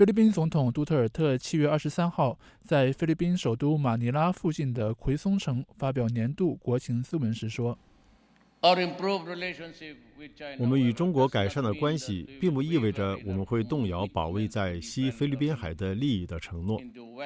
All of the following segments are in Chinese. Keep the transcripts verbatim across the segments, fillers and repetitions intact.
菲律宾总统杜特尔特七月二十三号在菲律宾首都马尼拉附近的奎松城发表年度国情咨文时说， 我们与中国改善的关系并不意味着我们会动摇保卫在西菲律宾海的利益的承诺。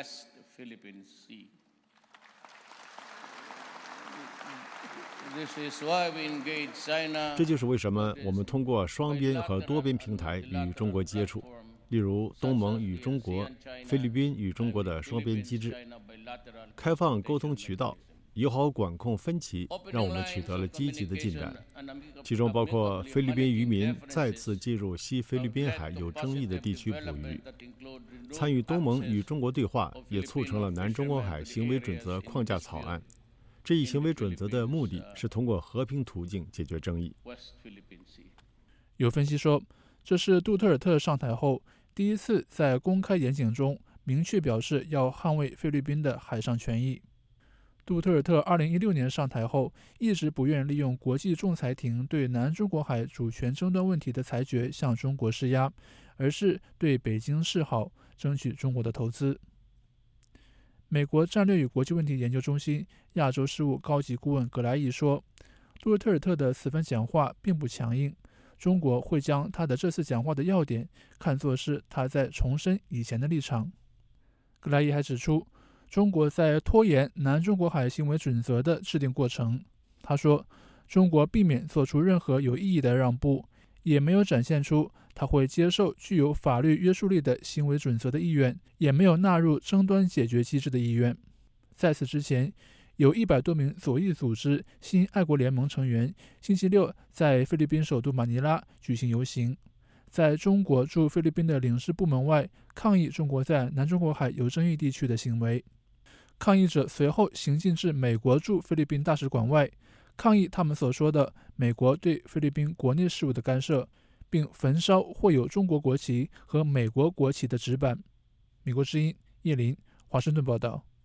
这就是为什么我们通过双边和多边平台与中国接触，例如东盟与中国、菲律宾与中国的双边机制，开放沟通渠道，友好管控分歧，让我们取得了积极的进展，其中包括菲律宾渔民再次进入西菲律宾海有争议的地区捕鱼。参与东盟与中国对话，也促成了南中国海行为准则框架草案。这一行为准则的目的是通过和平途径解决争议。 有分析说，这是杜特尔特上台后第一次在公开演讲中明确表示要捍卫菲律宾的海上权益。杜特尔特二零一六年上台后，一直不愿利用国际仲裁庭对南中国海主权争端问题的裁决向中国施压，而是对北京示好，争取中国的投资。美国战略与国际问题研究中心亚洲事务高级顾问葛莱伊说，杜特尔特的此番讲话并不强硬，中国会将他的这次讲话的要点看作是他在重申以前的立场。葛莱伊还指出，中国在拖延南中国海行为准则的制定过程。他说，中国避免做出任何有意义的让步，也没有展现出他会接受具有法律约束力的行为准则的意愿，也没有纳入争端解决机制的意愿。在此之前，有一百多名左翼组织新爱国联盟成员星期六在菲律宾首都马尼拉举行游行，在中国驻菲律宾的领事部门外抗议中国在南中国海有争议地区的行为。抗议者随后行进至美国驻菲律宾大使馆外，抗议他们所说的美国对菲律宾国内事务的干涉，并焚烧绘有中国国旗和美国国旗的纸板。美国之音叶林华盛顿报道。